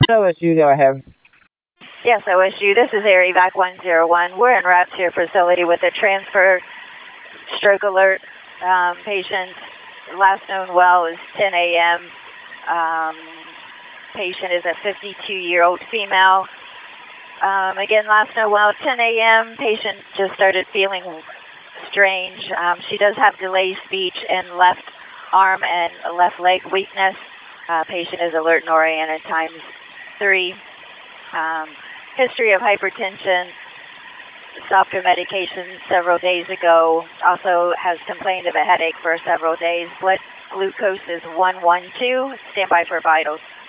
OSU, go ahead. Yes, OSU. This is Air Evac 101. We're en route to your facility with a transfer stroke alert. Patient last known well is 10 a.m. Um, patient is a 52-year-old female. Again, last known well, 10 a.m. Patient just started feeling strange. She does have delayed speech and left arm and left leg weakness. Patient is alert and oriented times 3. History of hypertension, stopped her medication several days ago, also has complained of a headache for several days. Blood glucose is 112, stand by for vitals.